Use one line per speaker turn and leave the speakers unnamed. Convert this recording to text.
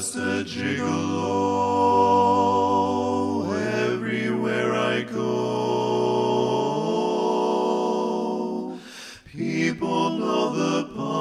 just a gigolo. Everywhere I go, people know the